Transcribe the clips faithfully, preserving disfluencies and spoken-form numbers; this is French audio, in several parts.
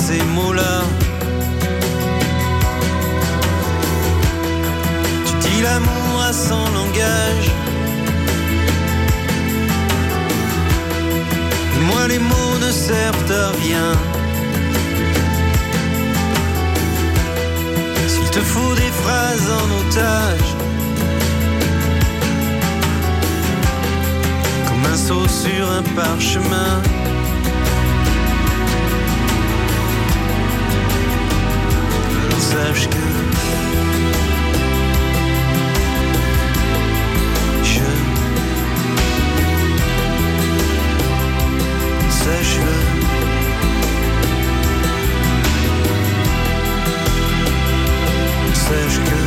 ces mots-là. Tu dis l'amour à son langage. Et moi les mots ne servent à rien. S'il te faut des phrases en otage, comme un saut sur un parchemin, alors sache que je, sache-le. Sache que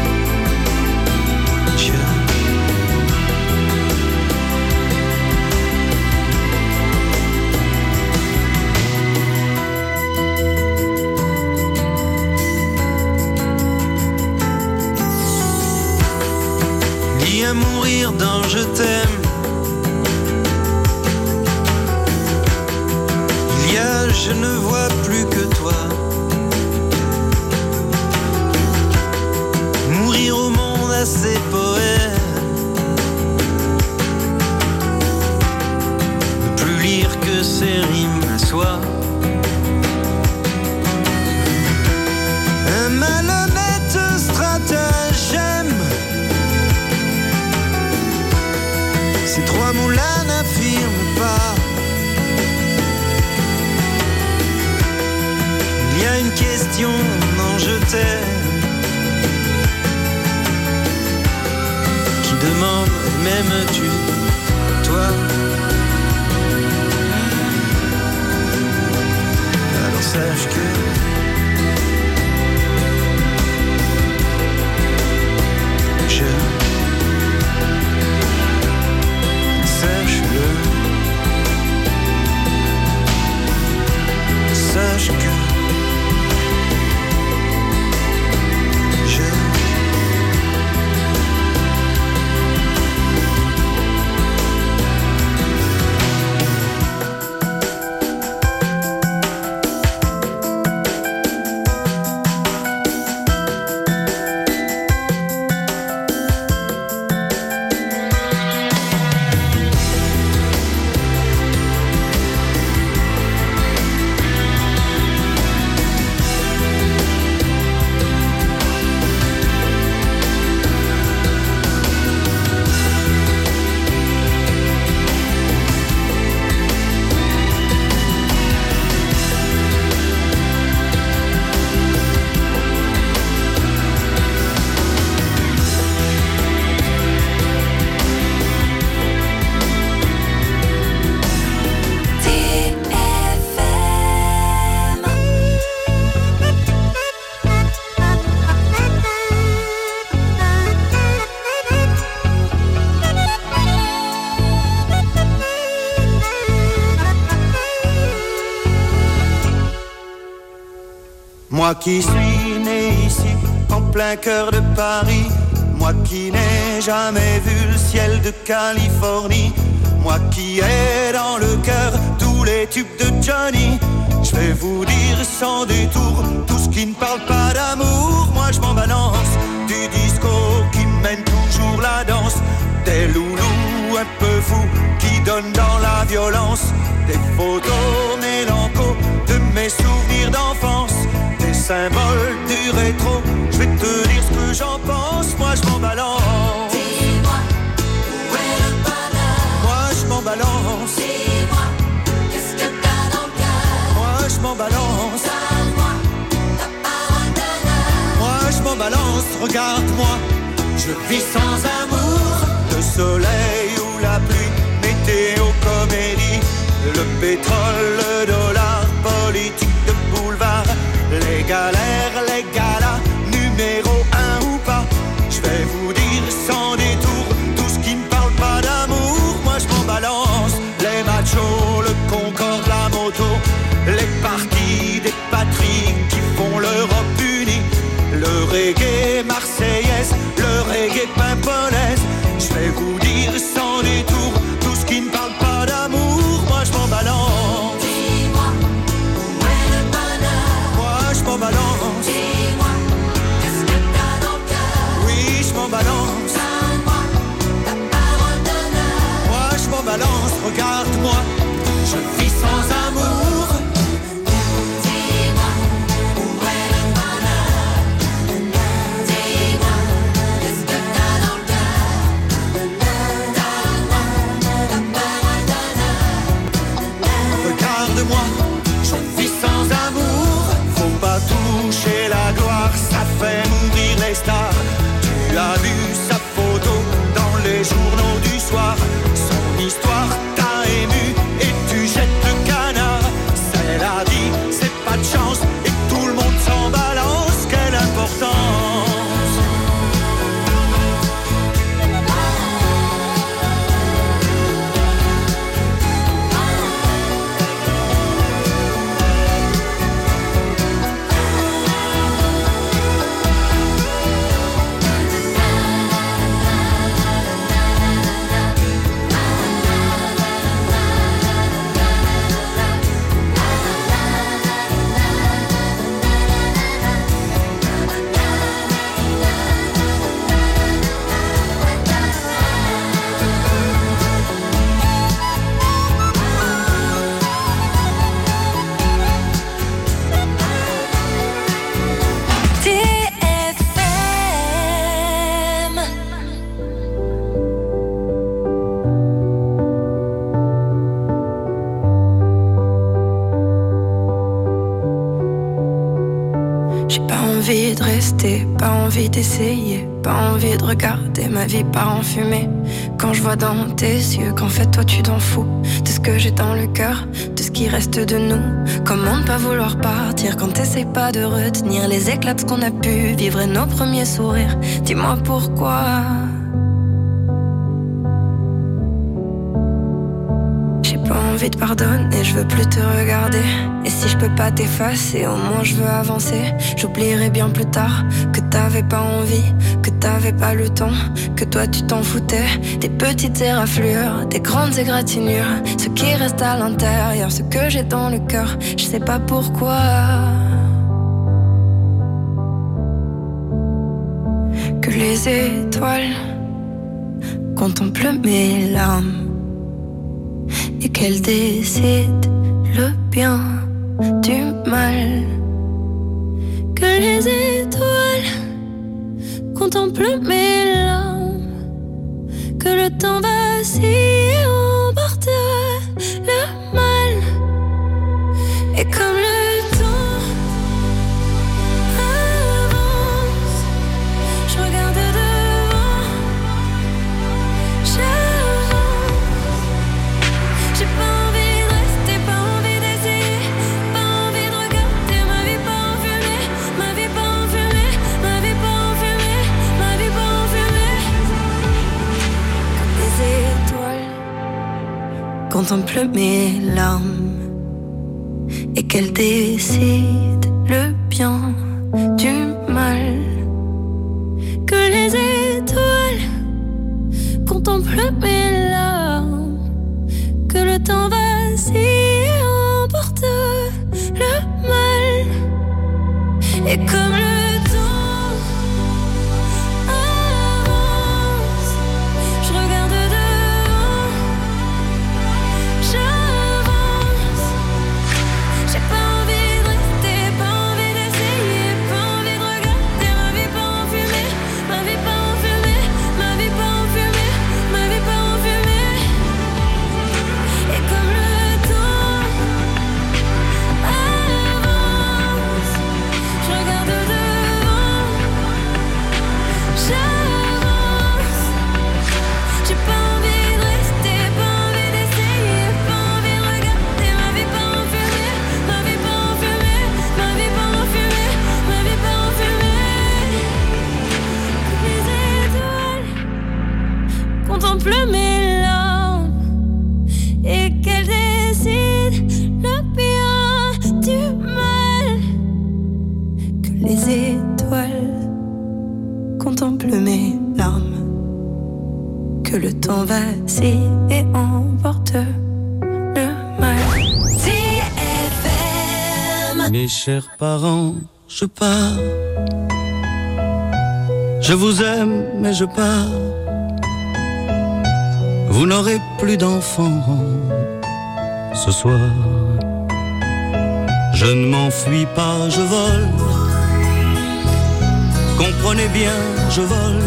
je lis à mourir dans je t'aime. Il y a je ne vois plus que toi. Mourir au monde à ses poèmes, ne plus lire que ses rimes à soi. Un malhonnête stratagème, ces trois mots-là n'affirment pas. Il y a une question dans je t'aime demande, m'aimes-tu, toi? Alors sache que je, sache-le, sache que moi qui suis né ici, en plein cœur de Paris, moi qui n'ai jamais vu le ciel de Californie, moi qui ai dans le cœur tous les tubes de Johnny, je vais vous dire sans détour tout ce qui ne parle pas d'amour. Moi je m'en balance du disco qui mène toujours la danse, des loulous un peu fous qui donnent dans la violence, des photos mélancos de mes souvenirs d'enfance, des symboles du rétro. Je vais te dire ce que j'en pense, moi je m'en balance. Dis-moi, où est le bonheur? Moi je m'en balance. Dis-moi, qu'est-ce que t'as dans le cœur? Moi je m'en balance. Donne-moi ta parole d'honneur. Moi je m'en balance, regarde-moi. Je vis sans amour, le soleil ou la pluie, météo, comédie, le pétrole, le dollar, politique de boulevard, les galères, les galas, numéro un ou pas. Je vais vous dire sans détour tout ce qui ne parle pas d'amour. Moi je m'en balance, les machos, le Concorde, la moto, les partis des patries qui font l'Europe unie, le reggae marseillaise, le reggae pimpolaise. Je vais vous dire sans détour tout ce qui ne parle pas d'amour. Moi je m'en balance. moi, je vis sans amour. Faut pas toucher la gloire, ça fait mourir les stars. Tu as vu sa photo dans les journaux du soir. Son histoire t'a ému et tu jettes le canard. C'est la vie, c'est pas de chance et tout le monde s'en balance. Quelle importance. Pas envie d'essayer, pas envie de regarder ma vie part en fumée. Quand je vois dans tes yeux qu'en fait toi tu t'en fous de ce que j'ai dans le cœur, de ce qui reste de nous. Comment ne pas vouloir partir quand t'essayes pas de retenir les éclats de ce qu'on a pu vivre et nos premiers sourires. Dis-moi pourquoi. J'ai pas envie de pardonner, je veux plus te regarder. Et si je peux pas t'effacer, au moins je veux avancer. J'oublierai bien plus tard que t'avais pas envie, que t'avais pas le temps, que toi tu t'en foutais. Des petites éraflures, des grandes égratignures, ce qui reste à l'intérieur, ce que j'ai dans le cœur, je sais pas pourquoi. Que les étoiles contemplent mes larmes et qu'elles décident le bien du mal. Que les étoiles contemplent mes larmes, que le temps vacille et emporte le mal. Et comme le temps avance, je regarde devant, j'avance. J'ai pas envie de rester, pas envie d'essayer, pas envie de regarder ma vie pas en fumée, ma vie pas en fumée, ma vie pas en fumée, ma vie pas en fumée. Comme les étoiles contemplent mes larmes et qu'elles décident le bien du mal. Que les étoiles contemplent mes larmes, que le temps vacille et emporte le mal. Et comme le temps avance, je regarde devant, j'avance. J'ai pas envie de rester, pas envie d'essayer, pas envie de regarder ma vie pas en fumée, ma vie pas en fumée, ma vie pas en fumée, ma vie pas en fumée. Et comme le temps avance, je regarde devant, j'avance. J'ai pas envie de rester, pas envie d'essayer, pas envie de regarder ma vie pas en fumée, ma vie pas en fumée, ma vie pas en fumée, ma vie pas en fumée. Les étoiles contemplent mes larmes et qu'elles décident le bien du mal. Que les étoiles contemplent mes larmes, que le temps vacille et emporte le mal. T F M. Mes chers parents, je pars. Je vous aime, mais je pars. Vous n'aurez plus d'enfants ce soir. Je ne m'enfuis pas, je vole. Comprenez bien, je vole.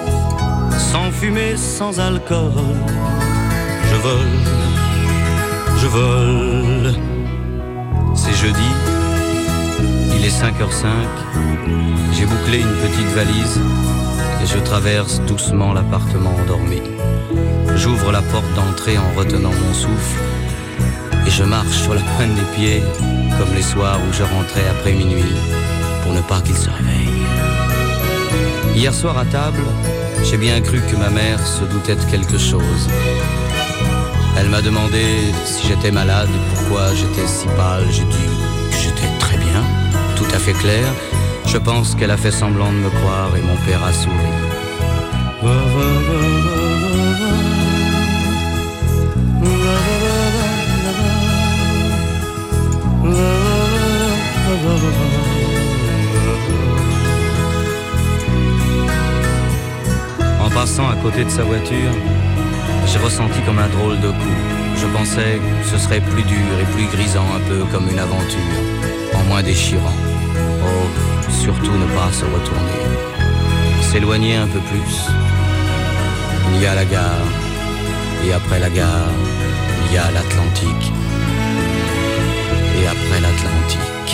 Sans fumée, sans alcool. Je vole, je vole. C'est jeudi, il est cinq heures cinq, j'ai bouclé une petite valise et je traverse doucement l'appartement endormi. J'ouvre la porte d'entrée en retenant mon souffle et je marche sur la pointe des pieds comme les soirs où je rentrais après minuit pour ne pas qu'il se réveille. Hier soir à table, j'ai bien cru que ma mère se doutait de quelque chose. Elle m'a demandé si j'étais malade et pourquoi j'étais si pâle. J'ai dit que j'étais très bien, tout à fait clair. Je pense qu'elle a fait semblant de me croire et mon père a souri. En passant à côté de sa voiture, j'ai ressenti comme un drôle de coup. Je pensais que ce serait plus dur et plus grisant, un peu comme une aventure, en moins déchirant. Oh, surtout ne pas se retourner. S'éloigner un peu plus. Il y a la gare, et après la gare, il y a l'Atlantique. Et après l'Atlantique...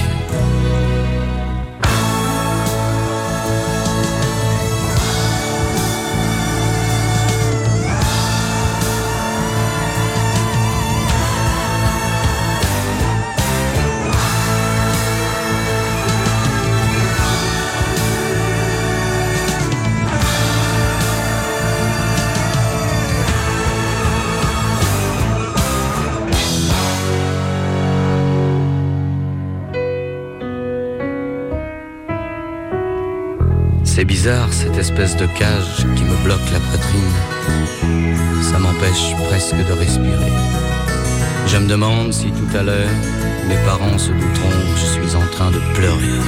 C'est bizarre, cette espèce de cage qui me bloque la poitrine. Ça m'empêche presque de respirer. Je me demande si tout à l'heure, mes parents se douteront que je suis en train de pleurer.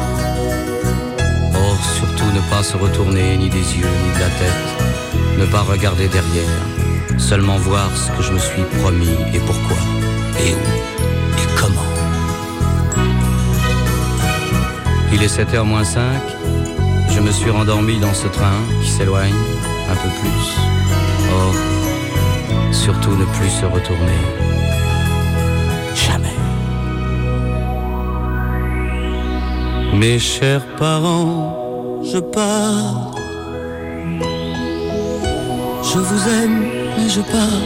Oh, surtout ne pas se retourner ni des yeux ni de la tête. Ne pas regarder derrière. Seulement voir ce que je me suis promis et pourquoi. Et où. Et comment. Il est sept heures moins cinq. Je me suis rendormi dans ce train qui s'éloigne un peu plus. Oh, surtout ne plus se retourner. Jamais. Mes chers parents, je pars. Je vous aime, mais je pars.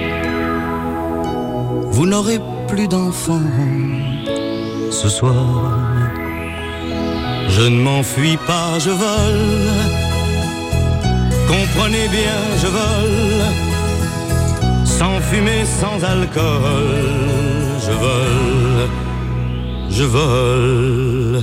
Vous n'aurez plus d'enfants ce soir. Je ne m'enfuis pas, je vole. Comprenez bien, je vole. Sans fumée, sans alcool. Je vole, je vole.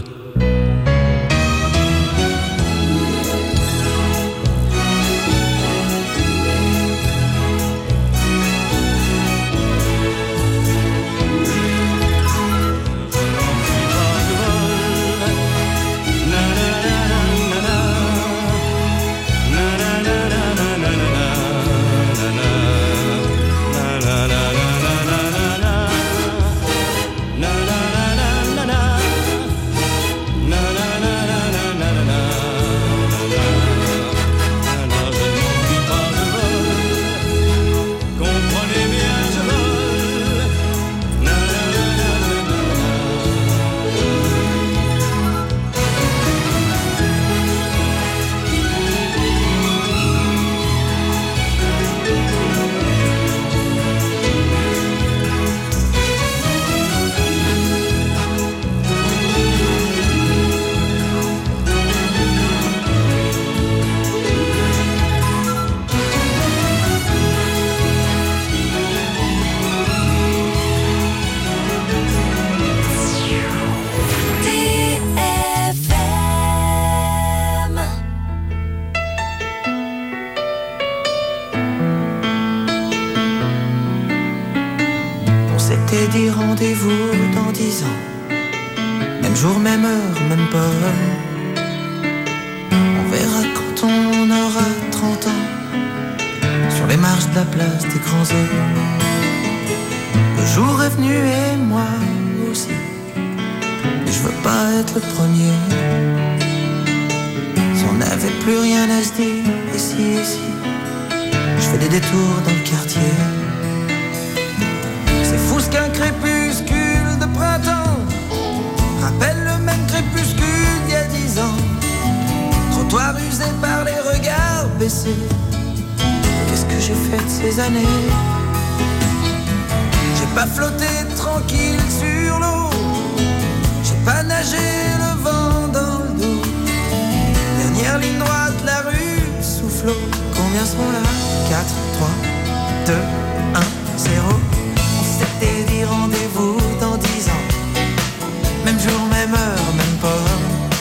s'était dit rendez-vous dans dix ans. Même jour, même heure, même pas. On verra quand on aura trente ans, sur les marches de la place des grands hommes. Le jour est venu et moi aussi, et je veux pas être le premier. Si on n'avait plus rien à se dire, ici, ici, je fais des détours dans le quartier. C'est fou baissé. Qu'est-ce que j'ai fait de ces années? J'ai pas flotté tranquille sur l'eau, j'ai pas nagé le vent dans le dos. Dernière ligne droite, la rue soufflot. Combien sont là? quatre, trois, deux, un, zéro. On s'était dit rendez-vous dans dix ans. Même jour, même heure, même port.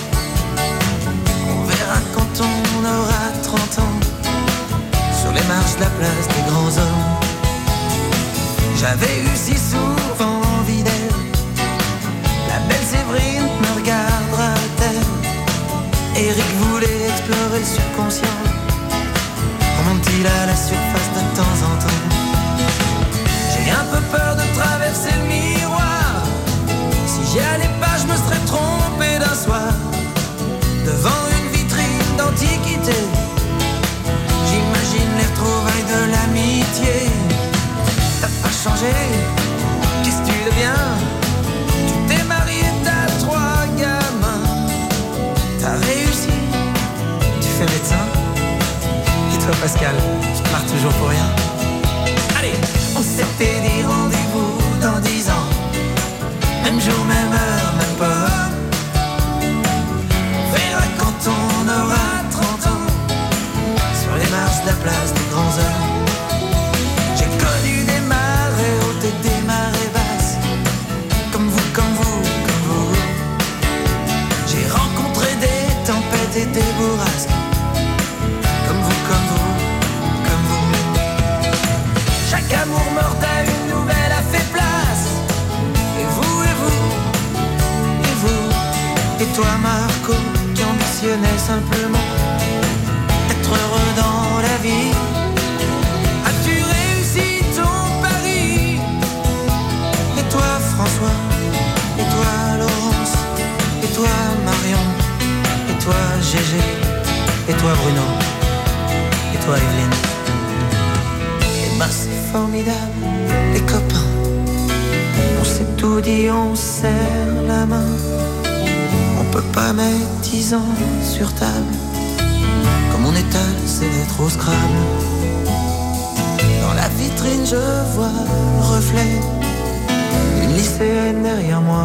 On verra quand on aura trente ans, sur les marches de la place des grands hommes. J'avais eu si souvent envie d'elle. La belle Séverine me regardera-t-elle? Eric voulait explorer le subconscient. Remonte-t-il à la surface de temps en temps? J'ai un peu peur de traverser le miroir. Si j'y allais pas, je me serais trompé d'un soir. Devant une vitrine d'antiquité, j'imagine les retrouvailles de l'amitié. T'as pas changé, qu'est-ce que tu deviens? Tu t'es marié, t'as trois gamins. T'as réussi, tu fais médecin. Et toi Pascal, tu pars toujours pour rien. Allez, on s'était dit rendez-vous dans dix ans. Même jour, même heure, même pas. On verra quand on aura trente ans, sur les marches de la place des grands hommes. J'ai connu des marées hautes et des marées basses, comme vous, comme vous, comme vous. J'ai rencontré des tempêtes et des bourrasques, comme vous, comme vous, comme vous. Chaque amour mort à une nouvelle a fait place. Et vous, et vous, et vous, et toi Marco, qui ambitionnais simplement être heureux dans la vie. As-tu réussi ton pari? Et toi François, et toi Laurence, et toi Marion, et toi Gégé, et toi Bruno, et toi Evelyne. Et ben c'est formidable, les copains. On s'est tout dit, on serre la main. On peut pas mettre dix ans sur table. Comme on étale ses lettres au Scrabble. Dans la vitrine je vois le reflet d'une lycéenne derrière moi.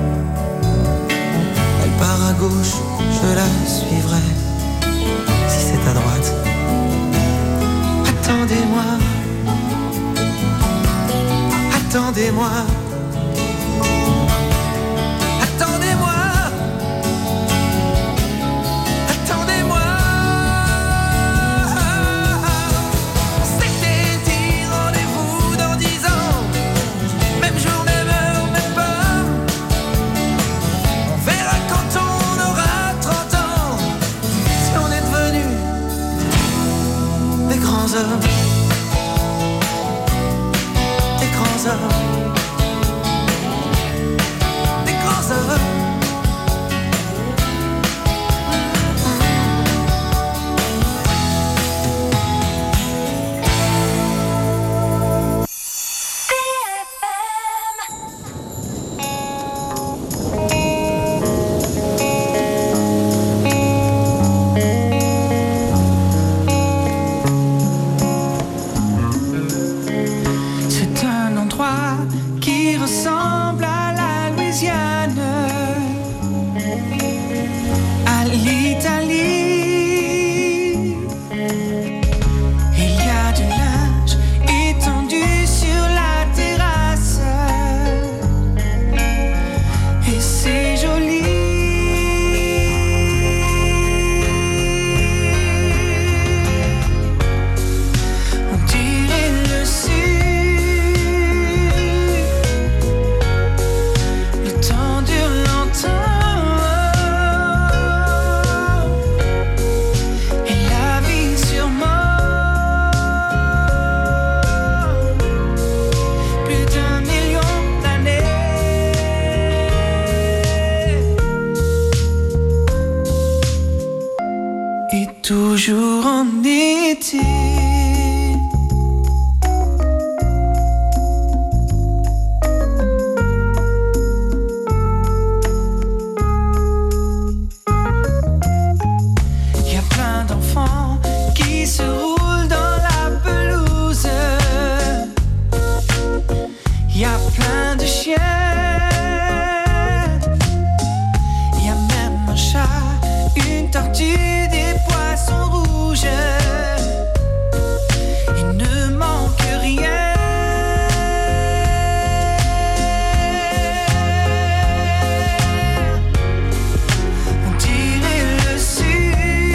Elle part à gauche, je la suivrai. Si c'est à droite, attendez-moi. Attendez-moi. Attendez-moi. Attendez-moi. On s'était dit rendez-vous dans dix ans. Même jour, même heure, même pas. On verra quand on aura trente ans, si on est devenus des grands hommes. Des grands hommes. plein de chiens. Il y a même un chat, une tortue, des poissons rouges. Il ne manque rien. On dirait le sud.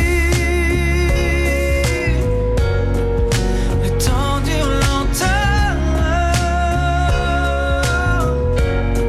Le temps dure longtemps.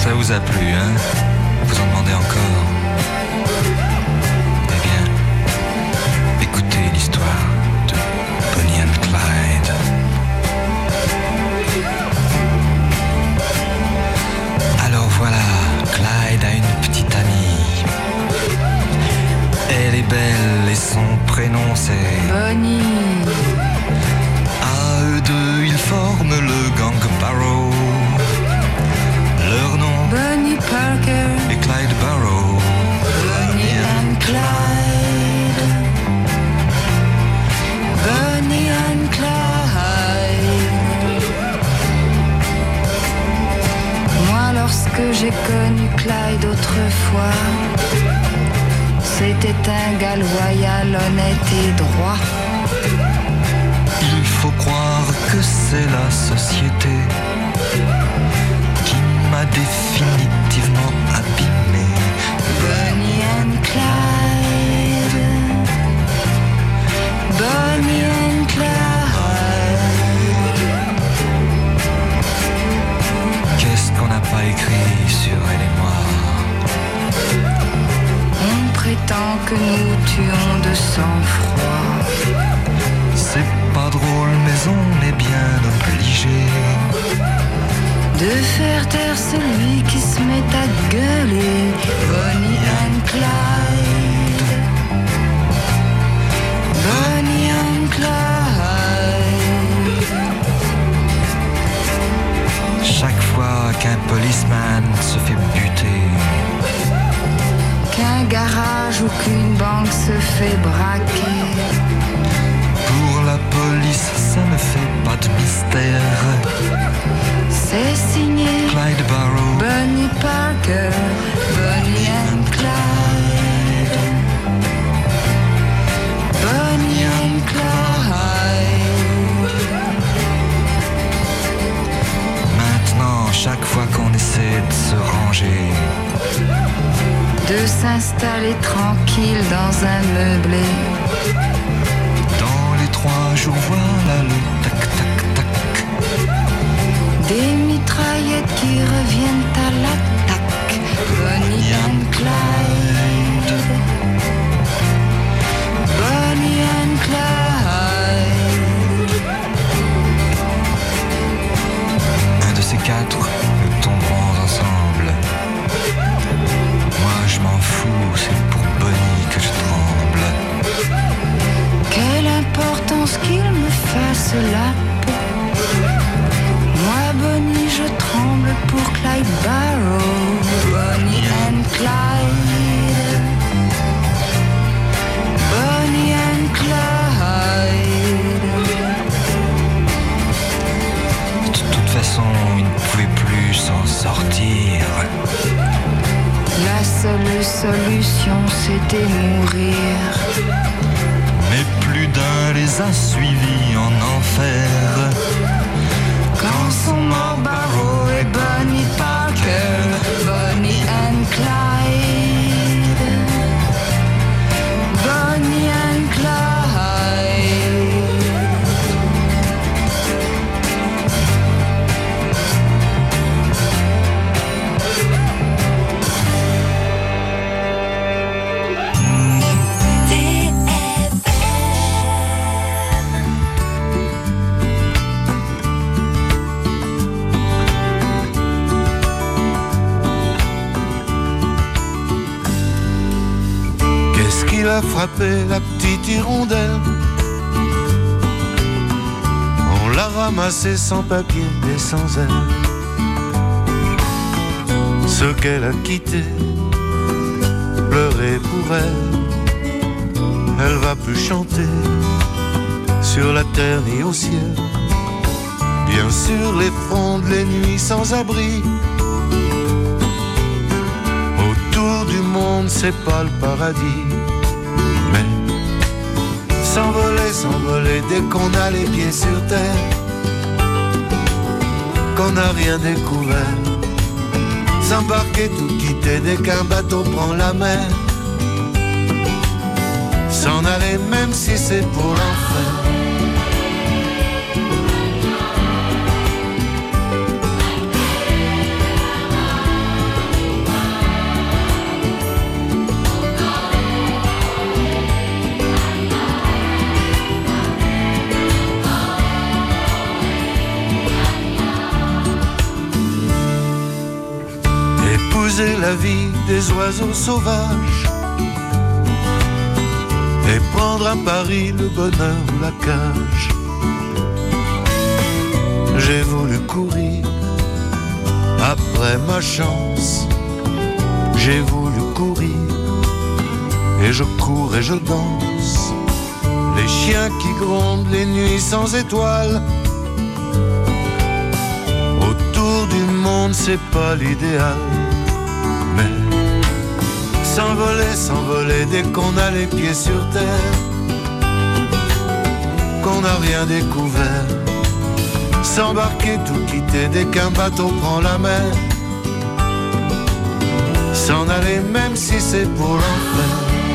Ça vous a plu, hein? Vous en demandez encore? Eh bien, écoutez l'histoire de Bonnie and Clyde. Alors voilà, Clyde a une petite amie. Elle est belle et son prénom c'est Bonnie. À eux deux, ils forment le gang Barrow. Leur nom Bonnie Parker et Clyde Barrow. Bonnie and Clyde. Bonnie and Clyde. Moi lorsque j'ai connu Clyde autrefois, c'était un gars loyal, honnête et droit. Il faut croire que c'est la société qui m'a définitivement abîmé. Bonnie and Clyde. Bonnie and Clyde. Qu'est-ce qu'on n'a pas écrit sur elle et moi? On prétend que nous tuons de sang-froid. C'est pas drôle mais on est bien obligé de faire taire celui qui se met à gueuler. Bonnie and Clyde. Bonnie and Clyde. chaque fois qu'un policeman se fait buter, qu'un garage ou qu'une banque se fait braquer. Pour la police, ça ne fait pas de mystère. C'est signé Clyde Barrow, Bonnie Parker, Bonnie and Clyde. Bonnie and Clyde. Maintenant, chaque fois qu'on essaie de se ranger, de s'installer tranquille dans un meublé, dans les trois jours, voilà le tac-tac-tac. des mitraillettes qui reviennent à l'attaque. Bonnie and Clyde. Bonnie and Clyde. Un de ces quatre, nous tomberons ensemble. Moi je m'en fous, c'est pour Bonnie que je tremble. Quelle importance qu'il me fasse la peau. Moi Bonnie je tremble pour Clyde Barrow. Bonnie and Clyde. Bonnie and Clyde. De toute façon, il ne pouvait plus s'en sortir. La seule solution c'était mourir. Mais plus d'un les a suivis en enfer. Quand sont morts Barrow et Bonnie Parker, Bonnie and Clyde. Bonnie and Clyde. Il a frappé la petite hirondelle. On l'a ramassée sans papier et sans elle. Ce qu'elle a quitté, pleurer pour elle. Elle va plus chanter sur la terre ni au ciel. Bien sûr les frondes, les nuits sans abri. Autour du monde c'est pas le paradis. S'envoler, s'envoler dès qu'on a les pieds sur terre, qu'on n'a rien découvert. S'embarquer, tout quitter dès qu'un bateau prend la mer. S'en aller même si c'est pour l'enfer. épouser la vie des oiseaux sauvages et prendre à Paris le bonheur ou la cage. J'ai voulu courir après ma chance, j'ai voulu courir et je cours et je danse. Les chiens qui grondent les nuits sans étoiles. Autour du monde c'est pas l'idéal, mais s'envoler, s'envoler dès qu'on a les pieds sur terre, qu'on n'a rien découvert. S'embarquer, tout quitter dès qu'un bateau prend la mer. S'en aller même si c'est pour l'enfer.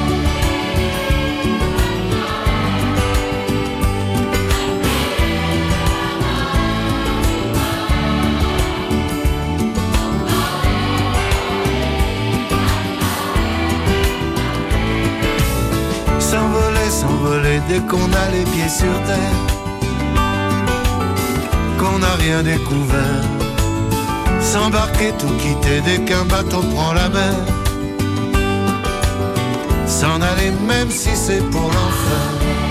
S'envoler, s'envoler dès qu'on a les pieds sur terre, qu'on n'a rien découvert. S'embarquer, tout quitter dès qu'un bateau prend la mer. S'en aller même si c'est pour l'enfer.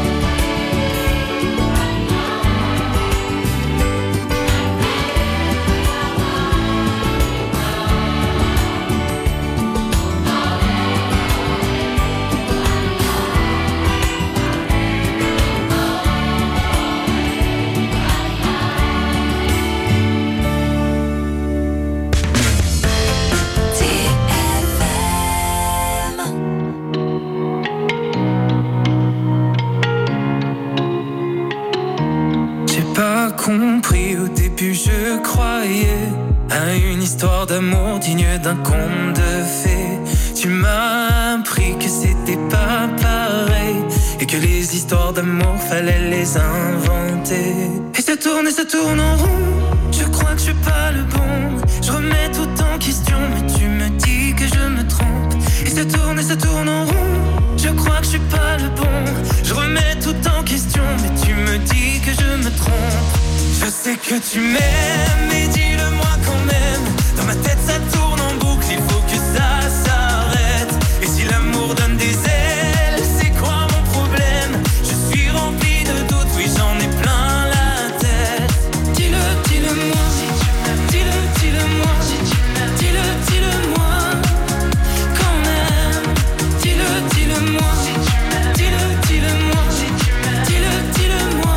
Compris au début, je croyais à une histoire d'amour digne d'un conte de fées. Tu m'as appris que c'était pas pareil et que les histoires d'amour fallait les inventer. Et ça tourne et ça tourne en rond. Je crois que je suis pas le bon. Je remets tout en question, mais tu me dis que je me trompe. Et ça tourne et ça tourne en rond. Je crois que je suis pas le bon. Je remets tout en question, mais tu me dis que je me trompe. Je sais que tu m'aimes, mais dis-le-moi quand même. Dans ma tête ça tourne en boucle, il faut que ça s'arrête. Et si l'amour donne des ailes, c'est quoi mon problème? Je suis rempli de doutes, oui j'en ai plein la tête. Dis-le, dis-le-moi, dis-le, dis-le-moi, dis-le, dis-le-moi, quand même. Dis-le, dis-le-moi, dis-le, dis-le-moi, dis-le, dis-le-moi.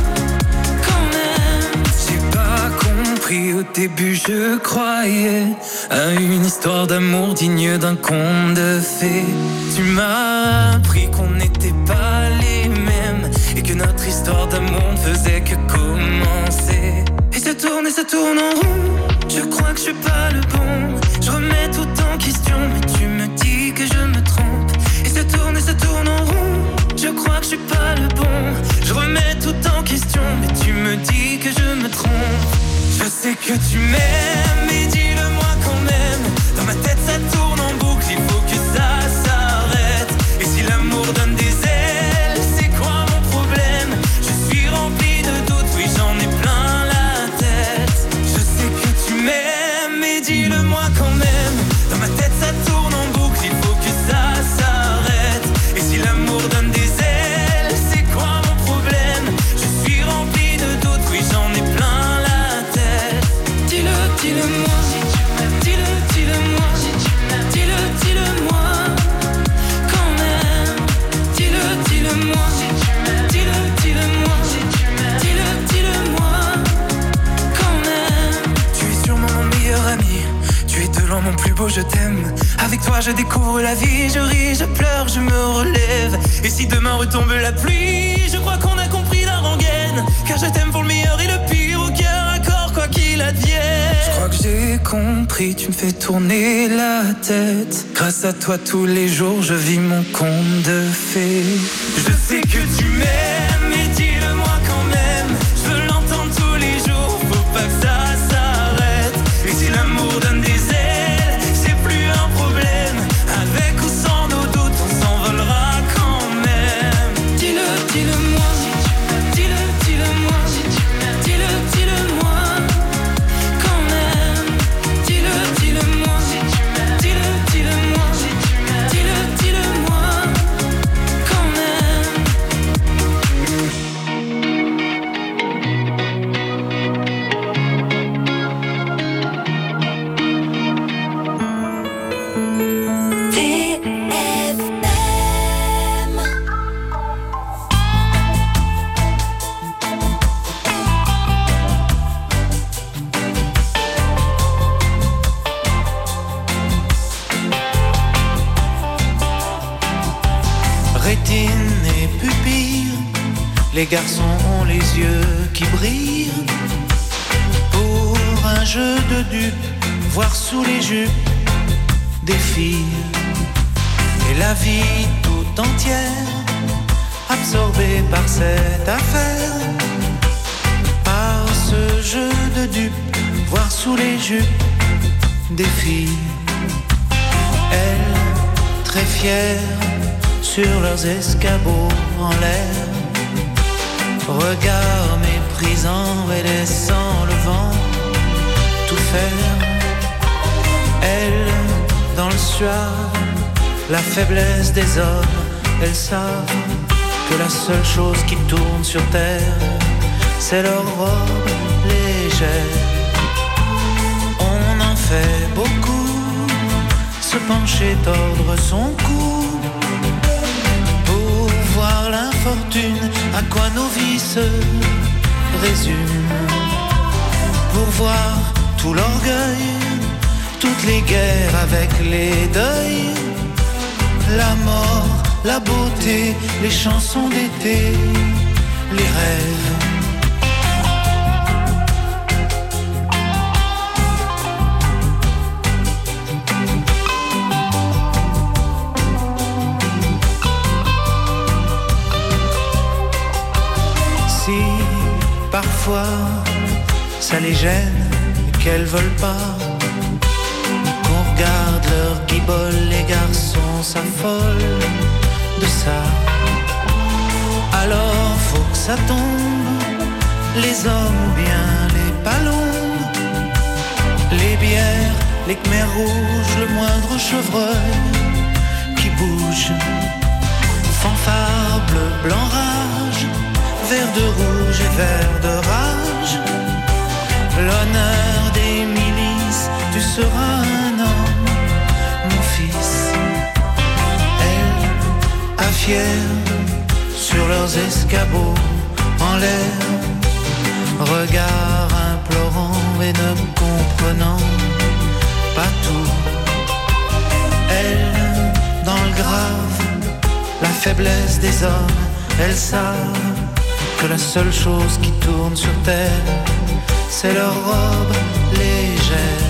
Au début je croyais à une histoire d'amour digne d'un conte de fées. Tu m'as appris qu'on n'était pas les mêmes et que notre histoire d'amour ne faisait que commencer. Et ça tourne et ça tourne en rond. Je crois que je suis pas le bon. Je remets tout en question, mais tu me dis que je me trompe. Et ça tourne et ça tourne en rond. Je crois que je suis pas le bon. Je remets tout en question, mais tu me dis que je me trompe. Je sais que tu m'aimes, mais dis-le-moi quand même. Dans ma tête ça tourne en boucle, il faut que ça s'arrête. Et si l'amour donne des ailes, c'est quoi mon problème? Je suis rempli de doutes, oui j'en ai plein la tête. Je sais que tu m'aimes, mais dis-le-moi quand même. Dans ma tête ça tourne en boucle, il faut que ça s'arrête. Et si l'amour donne des ailes, c'est quoi mon problème? Je suis rempli de doutes, oui j'en ai plein la tête. Dis-le, dis-le-moi, dis-le, dis-le-moi, dis-le, dis-le-moi, quand même. Dis-le, dis-le-moi, dis-le, dis-le-moi, dis-le, dis-le-moi, quand même. Tu es sûrement mon meilleur ami, tu es de loin mon plus beau, je t'aime. Avec toi je découvre la vie, je ris, je pleure, je me relève. Et si demain retombe la pluie, je crois qu'on a compris la rengaine. Car je t'aime pour le meilleur et le pire, au cœur à corps, quoi qu'il advienne. Je crois que j'ai compris, tu me fais tourner la tête. Grâce à toi tous les jours je vis mon conte de fées. Je sais que tu m'aimes, mais dis-le-moi quand même. Je veux l'entendre tous les jours, faut pas que ça s'arrête. Et si l'amour donne des ailes, c'est plus un problème. Avec ou sans nos doutes, on s'envolera quand même. Dis-le, dis-le-moi, dis-le, dis-le-moi, dis-le, dis-le-moi, quand même. Dis-le, dis-le-moi, dis-le, dis-le-moi, Les garçons ont les yeux qui brillent pour un jeu de dupes, voir sous les jupes des filles. Et la vie tout entière absorbée par cette affaire, par ce jeu de dupes, voir sous les jupes des filles. Elles, très fières, sur leurs escabeaux en l'air, regard méprisant et laissant le vent tout faire. Elles, dans le soir, la faiblesse des hommes, elles savent que la seule chose qui tourne sur terre, c'est leur robe légère. On en fait beaucoup, se pencher, tordre son cou, pour voir l'infortune, à quoi nos vies se résument, pour voir tout l'orgueil, toutes les guerres avec les deuils, la mort, la beauté, les chansons d'été, les rêves. Si parfois ça les gêne qu'elles veulent pas qu'on regarde leur guibole, les garçons s'affolent de ça. Alors faut que ça tombe, les hommes ou bien les ballons, les bières, les khmers rouges, le moindre chevreuil qui bouge, fanfare, bleu, blanc, rage, vert de rouge et vert de rage, l'honneur des milices, tu seras un homme, mon fils. Elles, à fiers, sur leurs escabeaux en l'air, regard implorant et ne comprenant pas tout. Elles, dans le grave, la faiblesse des hommes, elles savent que la seule chose qui tourne sur terre, c'est leur robe légère.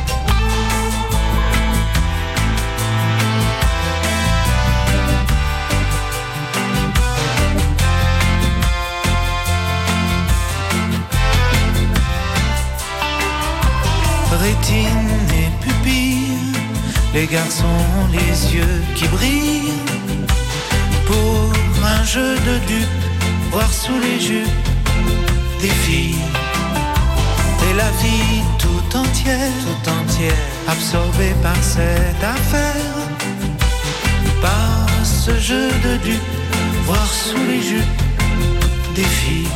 Rétine et pupille, les garçons ont les yeux qui brillent pour un jeu de dupes, voir sous les jupes des filles. Et la vie tout entière, tout entière, absorbée par cette affaire, par ce jeu de dupes, voir sous les jupes des filles.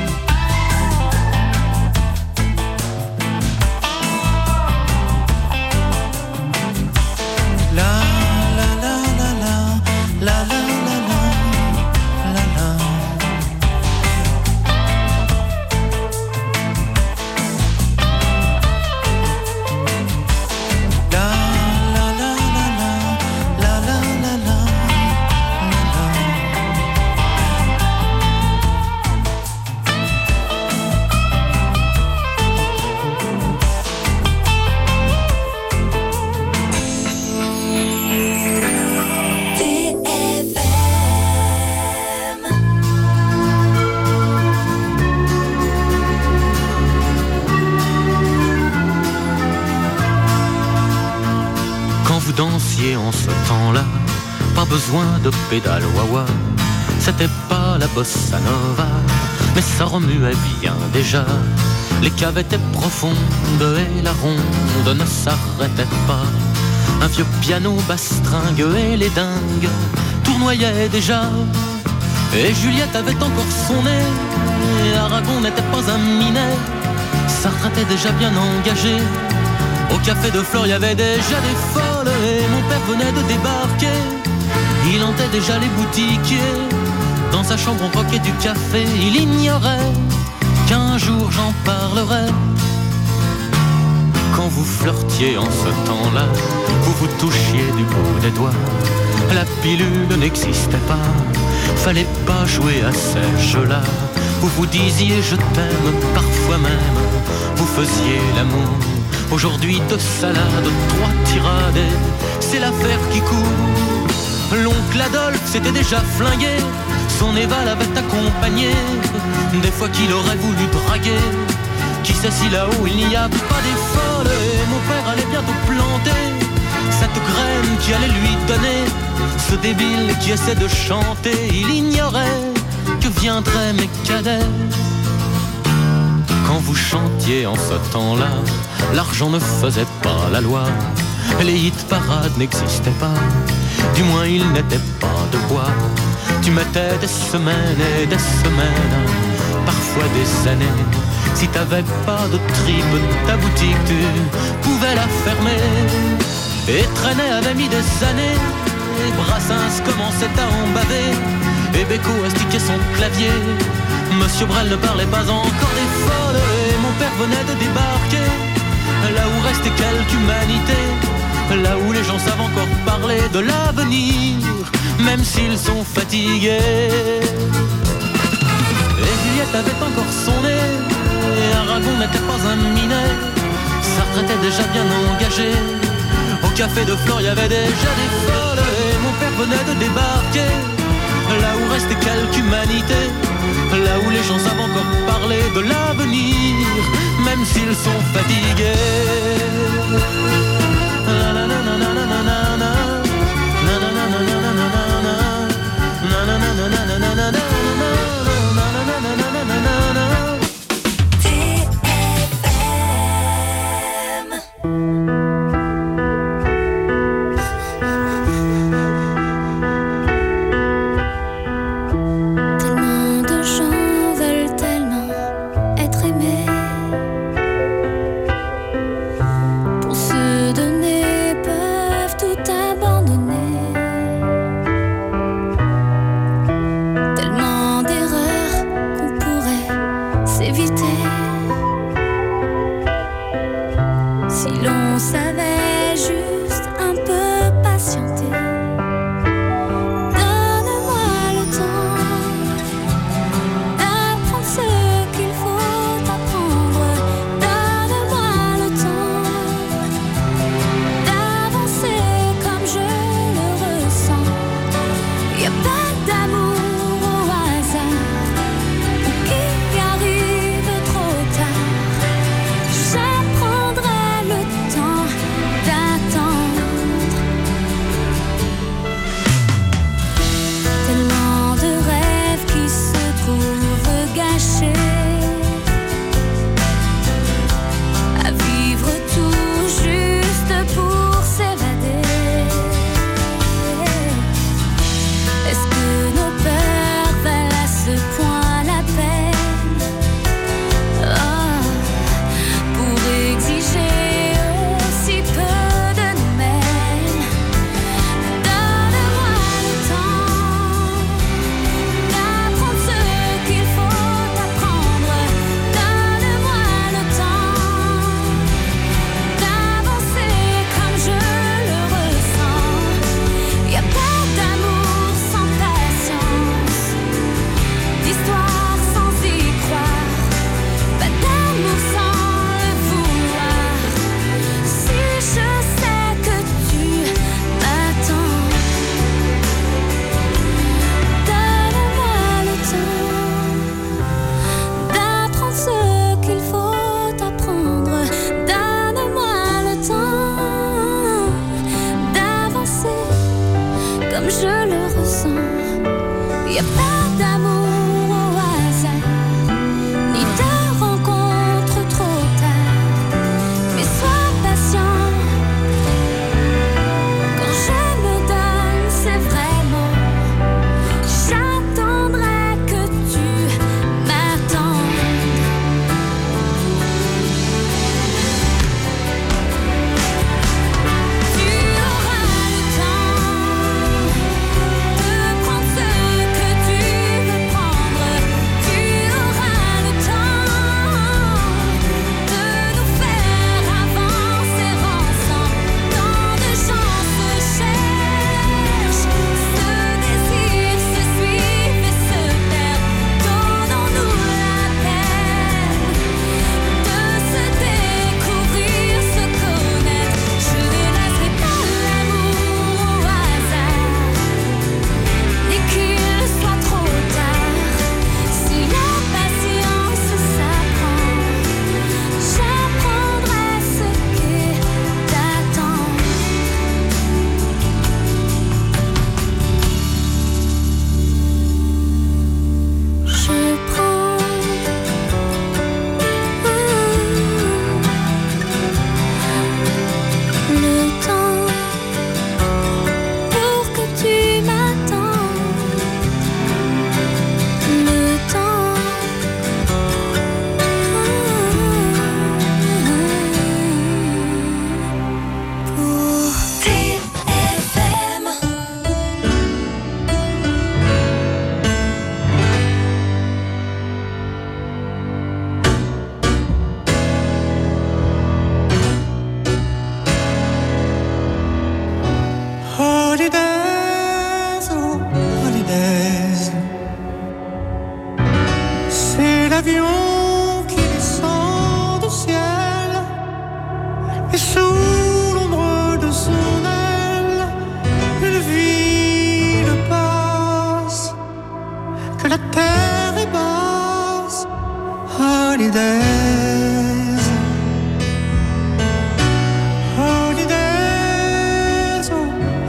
La la la la la la la. Dansier en ce temps-là, pas besoin de pédale wah-wah, c'était pas la bossa nova, mais ça remuait bien déjà. Les caves étaient profondes et la ronde ne s'arrêtait pas. Un vieux piano bastringue et les dingues tournoyaient déjà. Et Juliette avait encore son nez, et Aragon n'était pas un minet. Sartre était déjà bien engagé. Au café de Flore, il y avait déjà des folles et mon père venait de débarquer. Il hantait déjà les boutiquiers. Dans sa chambre, on croquait du café. Il ignorait qu'un jour j'en parlerai. Quand vous flirtiez en ce temps-là, vous vous touchiez du bout des doigts. La pilule n'existait pas, fallait pas jouer à ces jeux-là. Vous vous disiez je t'aime, parfois même vous faisiez l'amour. Aujourd'hui deux salades, trois tirades, c'est l'affaire qui court. L'oncle Adolphe s'était déjà flingué, son Eva l'avait accompagné, des fois qu'il aurait voulu draguer. Qui sait si là-haut il n'y a pas des folles. Mon père allait bientôt planter cette graine qui allait lui donner ce débile qui essaie de chanter. Il ignorait que viendraient mes cadets. Quand vous chantiez en ce temps-là, l'argent ne faisait pas la loi. Les hit parades n'existaient pas, du moins ils n'étaient pas de bois. Tu mettais des semaines et des semaines, parfois des années. Si t'avais pas de tripe, ta boutique tu pouvais la fermer. Et Trenet avait mis des années, et Brassens commençait à en baver, et Beko astiquait son clavier. Monsieur Brel ne parlait pas encore des folles, et mon père venait de débarquer, là où restait quelque humanité, là où les gens savent encore parler de l'avenir, même s'ils sont fatigués. Et Juliette avait encore son nez, et Aragon n'était pas un minet, Sartre était déjà bien engagé. Au café de Flore, il y avait déjà des folles, et mon père venait de débarquer, là où restait quelque humanité, là où les gens savent encore parler de l'avenir, même s'ils sont fatigués. Tu auras le temps de prendre ce que tu veux prendre.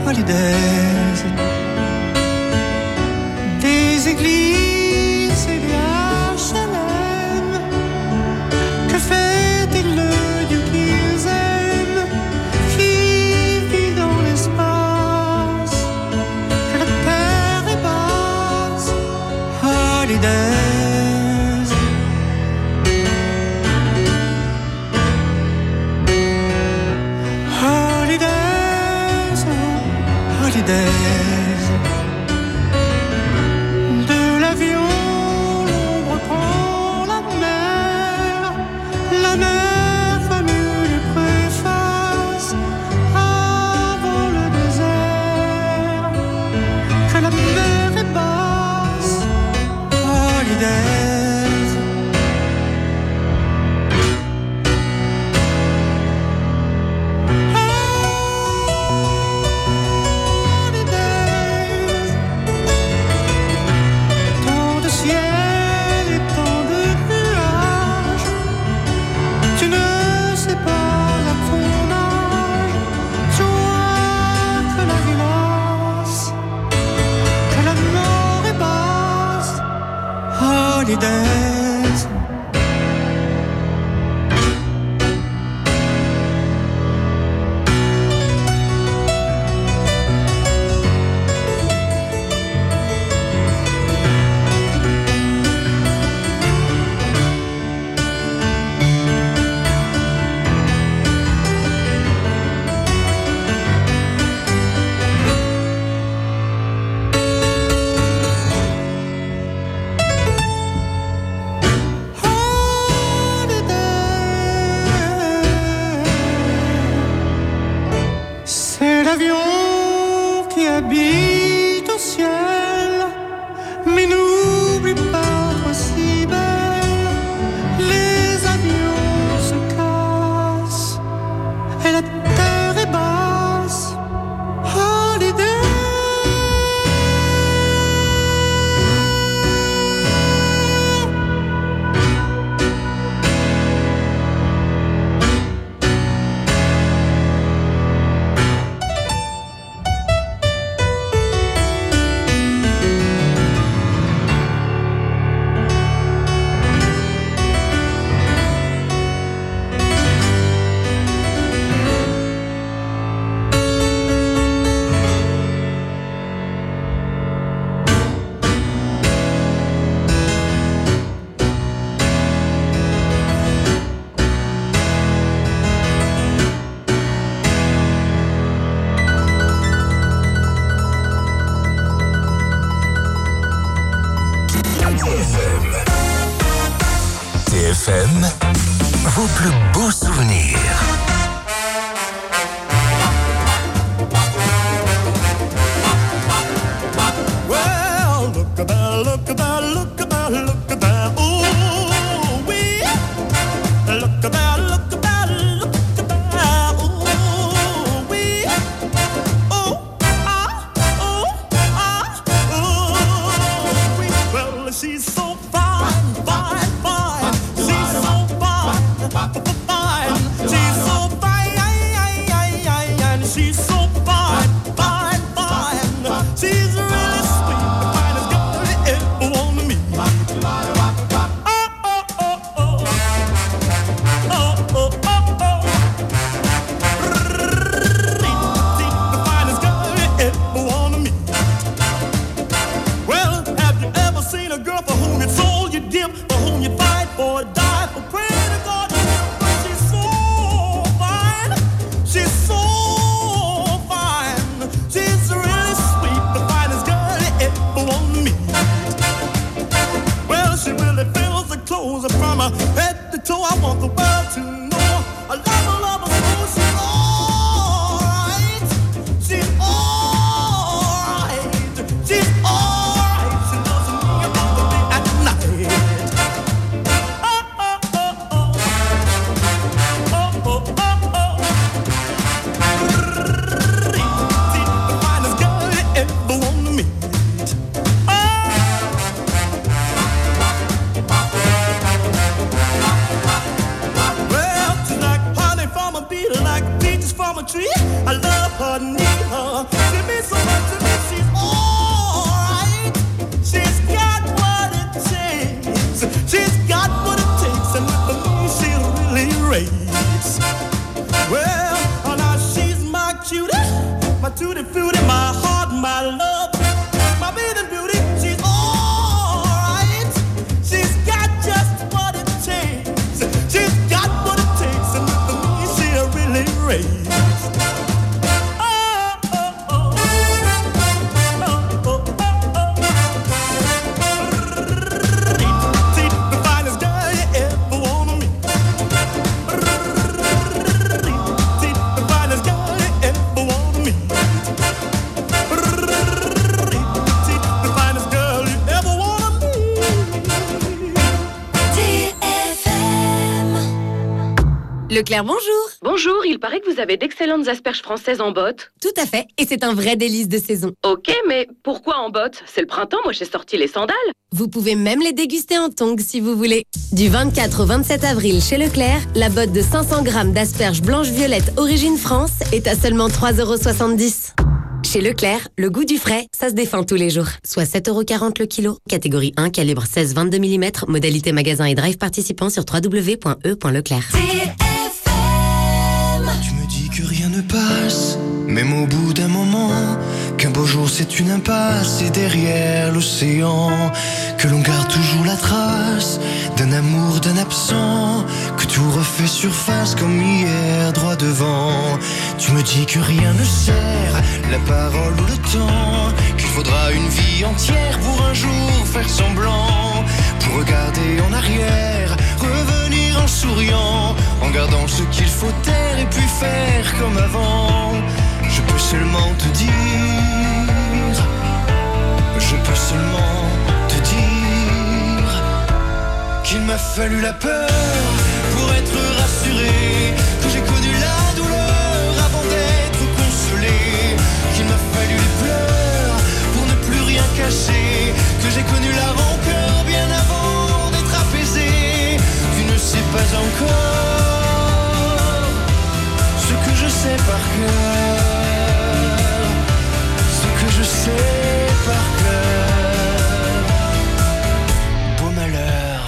holidays. Des églises et des H L M. Que fait-il le Dieu qu'ils aiment, qui vit dans l'espace, que la terre est basse? Holidays. Holidays, oh, holidays. De l'avion, l'ombre prend la mer. La mer fameux lui préface avant le désert que la mer est basse. Holidays. Holidays. Tant de ciel et tant de nuages. Tu ne sais pas à ton âge, toi que la vie lasse, que la mort est basse. Holidays. C'est l'avion qui habite au ciel, mais n'oublie pas, toi si belle, les avions se cassent et la terre est basse. Holiday. T F M, vos plus beaux souvenirs. Well, look at that, look at that, look at that, look at that. Ooh, wee. Look at that, look at that, look at that. Ooh, wee. Oh, ah, oh, ah, ooh, wee. Well, she's so fine, fine, fine. She's so fine, fine. She's my tutti frutti, my heart, my love, my bathing beauty. She's alright. She's got just what it takes. She's got what it takes, and for me she'll really raise. Leclerc, bonjour. Bonjour, il paraît que vous avez d'excellentes asperges françaises en botte. Tout à fait, et c'est un vrai délice de saison. Ok, mais pourquoi en botte? C'est le printemps, moi j'ai sorti les sandales. Vous pouvez même les déguster en tongs si vous voulez. Du vingt-quatre au vingt-sept avril chez Leclerc, la botte de cinq cents grammes d'asperges blanches-violettes origine France est à seulement trois euros soixante-dix. Chez Leclerc, le goût du frais, ça se défend tous les jours. Soit sept euros quarante le kilo. Catégorie un, calibre seize vingt-deux millimètres. Modalité magasin et drive participant sur w w w point e point leclerc. Tu me dis que rien ne passe, même au bout d'un moment, qu'un beau jour c'est une impasse et derrière l'océan, que l'on garde toujours la trace d'un amour, d'un absent, que tout refait surface comme hier droit devant. Tu me dis que rien ne sert, la parole ou le temps, qu'il faudra une vie entière pour un jour faire semblant, pour regarder en arrière, revenir en souriant, en gardant ce qu'il faut taire et puis faire comme avant. Je peux seulement te dire, je peux seulement te dire qu'il m'a fallu la peur pour être rassuré, que j'ai connu la douleur avant d'être consolé, qu'il m'a fallu les pleurs pour ne plus rien cacher, que j'ai connu la rancœur bien avant d'être apaisé. Tu ne sais pas encore ce que je sais par cœur, ce que je sais par cœur. Beau malheur.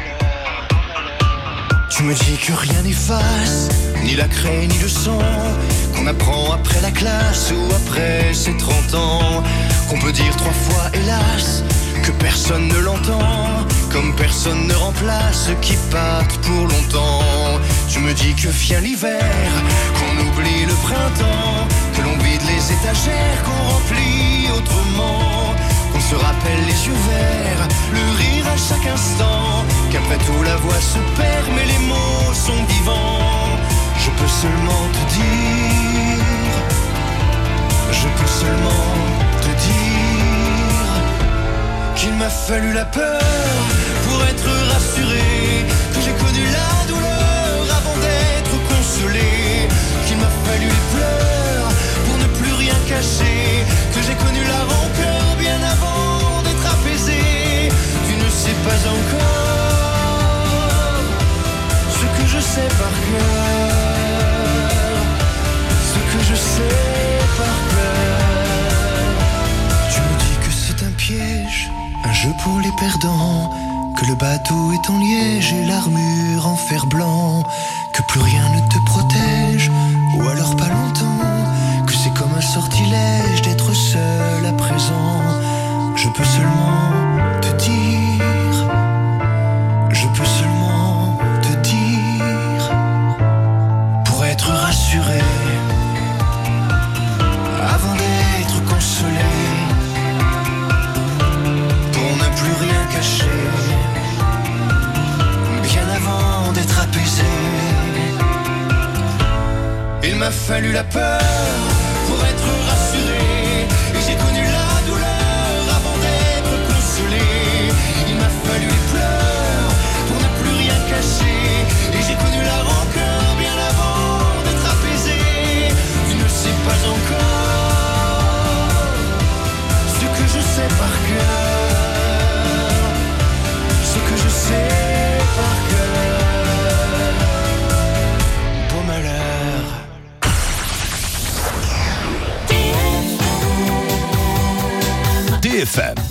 Tu me dis que rien n'efface, ni la craie ni le sang, qu'on apprend après la classe ou après ses trente ans, qu'on peut dire trois fois hélas, que personne ne l'entend, comme personne ne remplace ceux qui partent pour longtemps. Tu me dis que vient l'hiver, qu'on oublie le printemps, que l'on vide les étagères, qu'on remplit autrement, qu'on se rappelle les yeux verts, le rire à chaque instant, qu'après tout la voix se perd mais les mots sont vivants. Je peux seulement te dire, je peux seulement te dire qu'il m'a fallu la peur pour être rassuré, que j'ai connu la douleur avant d'être consolé, qu'il m'a fallu les pleurs pour ne plus rien cacher, que j'ai connu la rancœur bien avant d'être apaisé. Tu ne sais pas encore ce que je sais par cœur, ce que je sais par cœur. Tu me dis que c'est un piège, un jeu pour les perdants, que le bateau est en liège et l'armure en fer blanc, que plus rien ne te protège, ou alors pas longtemps, que c'est comme un sortilège d'être seul à présent. Je peux seulement te dire, je peux seulement te dire, pour être rassuré, avant d'être consolé, pour ne plus rien cacher, bien avant d'être apaisé. Il m'a fallu la peur pour être rassuré, et j'ai connu la douleur avant d'être consolé. Il m'a fallu les pleurs pour ne plus rien cacher, et j'ai connu la rancœur bien avant d'être apaisé. Tu ne sais pas encore ce que je sais par cœur, ce que je sais par cœur. Beau malheur. D F M